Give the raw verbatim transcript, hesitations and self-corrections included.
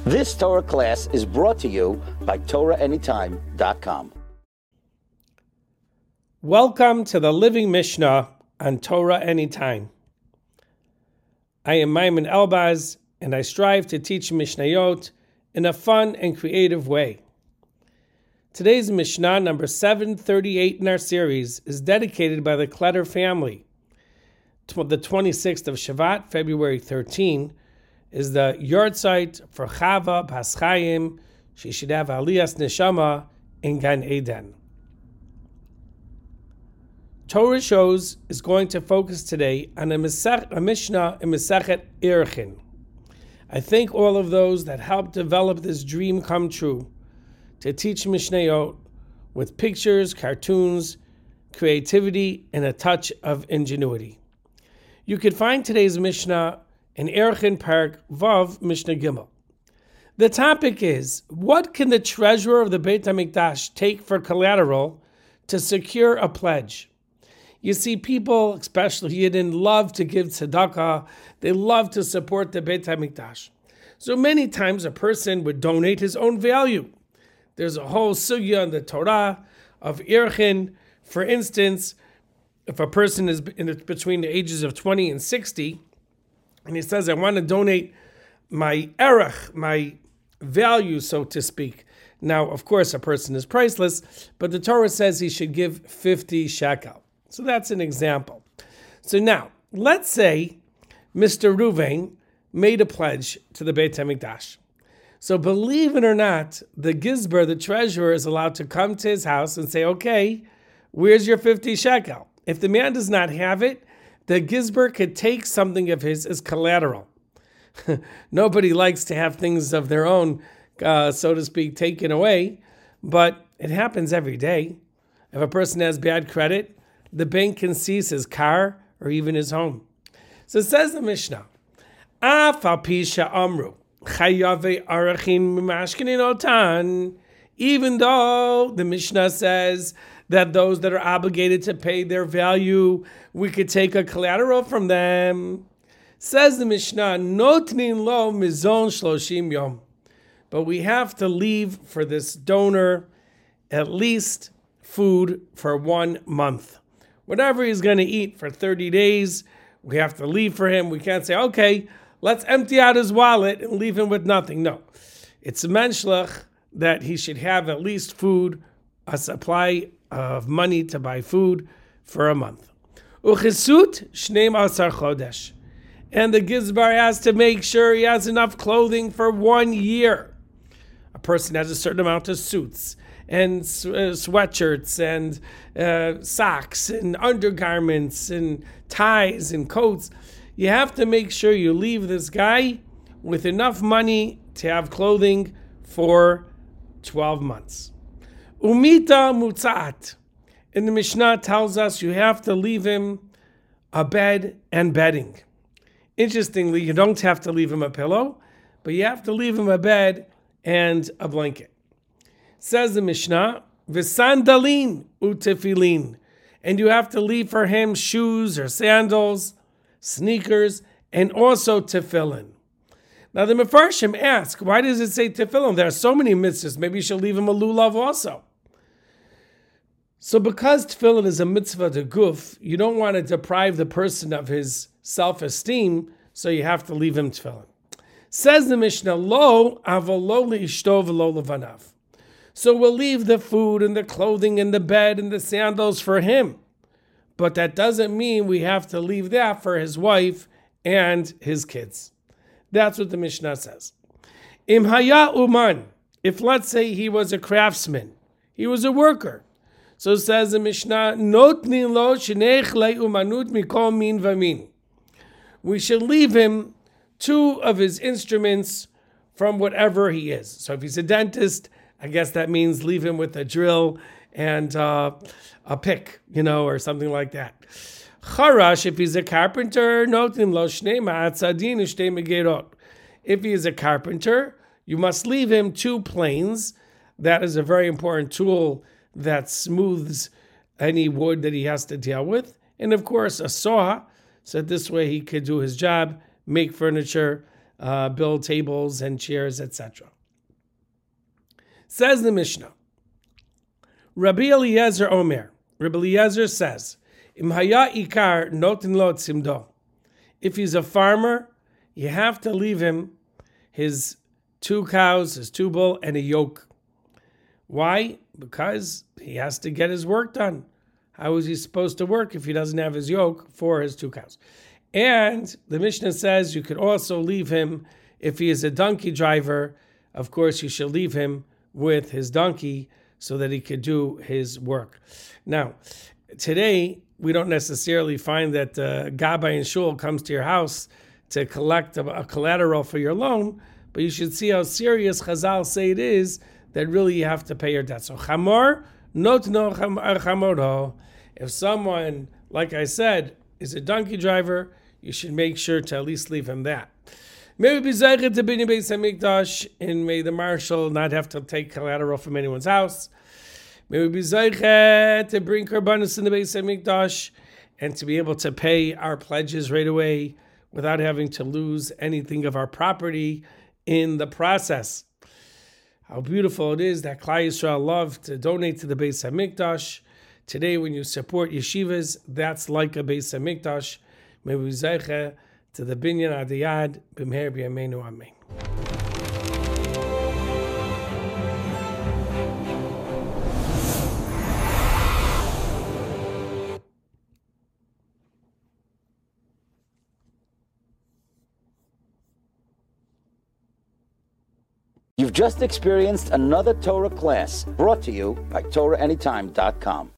This Torah class is brought to you by Torah Anytime dot com. Welcome to the Living Mishnah on Torah Anytime. I am Maimon Elbaz, and I strive to teach Mishnayot in a fun and creative way. Today's Mishnah, number seven thirty-eight in our series, is dedicated by the Kletter family. The twenty-sixth of Shavat, February thirteenth, is the yahrzeit for Chava Bas Chaim. She should have Aliyas Neshama in Gan Eden. Torah Shows is going to focus today on a, Mesech, a Mishnah in Masechet Erchin. I thank all of those that helped develop this dream come true, to teach Mishnayot with pictures, cartoons, creativity, and a touch of ingenuity. You can find today's Mishnah in Erchin Park Vav Mishnah Gimel. The topic is, what can the treasurer of the Beit HaMikdash take for collateral to secure a pledge? You see, people, especially Yidden, love to give tzedakah. They love to support the Beit HaMikdash. So many times a person would donate his own value. There's a whole sugya in the Torah of Erchin. For instance, if a person is in between the ages of twenty and sixty, and he says, I want to donate my erech, my value, so to speak. Now, of course, a person is priceless, but the Torah says he should give fifty shekel. So that's an example. So now, let's say Mister Ruvain made a pledge to the Beit HaMikdash. So believe it or not, the Gizber, the treasurer, is allowed to come to his house and say, okay, where's your fifty shekel? If the man does not have it, the Gizber could take something of his as collateral. Nobody likes to have things of their own, uh, so to speak, taken away, but it happens every day. If a person has bad credit, the bank can seize his car or even his home. So it says the Mishnah, Af al pi she'amru, chayave arachin mimashkenin otan, even though the Mishnah says that those that are obligated to pay their value, we could take a collateral from them. Says the Mishnah, Notnin lo mizon shloshim yom. But we have to leave for this donor at least food for one month. Whatever he's going to eat for thirty days, we have to leave for him. We can't say, okay, let's empty out his wallet and leave him with nothing. No. It's a menschlich that he should have at least food, a supply of money to buy food for a month. Uchesut shneim asar chodesh. And the Gizbar has to make sure he has enough clothing for one year. A person has a certain amount of suits and uh, sweatshirts and uh, socks and undergarments and ties and coats. You have to make sure you leave this guy with enough money to have clothing for twelve months. Umita mutzat. And the Mishnah tells us you have to leave him a bed and bedding. Interestingly, you don't have to leave him a pillow, but you have to leave him a bed and a blanket. Says the Mishnah, V'sandalin utefilin. And you have to leave for him shoes or sandals, sneakers, and also tefillin. Now the Mefarshim ask, why does it say tefillin? There are so many mitzvahs. Maybe you should leave him a lulav also. So because tefillin is a mitzvah to guf, you don't want to deprive the person of his self-esteem, so you have to leave him tefillin. Says the Mishnah, Lo avolo li'ishto v'lo levanav. So we'll leave the food and the clothing and the bed and the sandals for him. But that doesn't mean we have to leave that for his wife and his kids. That's what the Mishnah says. Im haya uman. If let's say he was a craftsman, he was a worker. So says the Mishnah, Notnin lo shenech umanut mikol min vamin. We should leave him two of his instruments from whatever he is. So if he's a dentist, I guess that means leave him with a drill and uh, a pick, you know, or something like that. Charash, if he's a carpenter, notim lo shnei ma'atzadin ushtei megerot. If he is a carpenter, you must leave him two planes. That is a very important tool that smooths any wood that he has to deal with. And of course, a saw, so this way he could do his job, make furniture, uh, build tables and chairs, et cetera. Says the Mishnah, Rabbi Eliezer Omer, Rabbi Eliezer says, Im haya ikar notin lo tzimdo. If he's a farmer, you have to leave him his two cows, his two bull, and a yoke. Why? Because he has to get his work done. How is he supposed to work if he doesn't have his yoke for his two cows? And the Mishnah says you could also leave him, if he is a donkey driver, of course you should leave him with his donkey so that he could do his work. Now, today, we don't necessarily find that uh, Gabbai and Shul comes to your house to collect a, a collateral for your loan, but you should see how serious Chazal say it is that really you have to pay your debt. So chamor, not no chamorho. If someone, like I said, is a donkey driver, you should make sure to at least leave him that. Maybe be zeichet to bini beis hamikdash, and may the marshal not have to take collateral from anyone's house. Maybe be zeichet to bring karbanos in the beis hamikdash, and to be able to pay our pledges right away without having to lose anything of our property in the process. How beautiful it is that Klal Yisrael love to donate to the Beis HaMikdash. Today, when you support yeshivas, that's like a Beis HaMikdash. May we zeiche to the binyan adiyad b'mher b'yameinu amen. You've just experienced another Torah class brought to you by Torah Anytime dot com.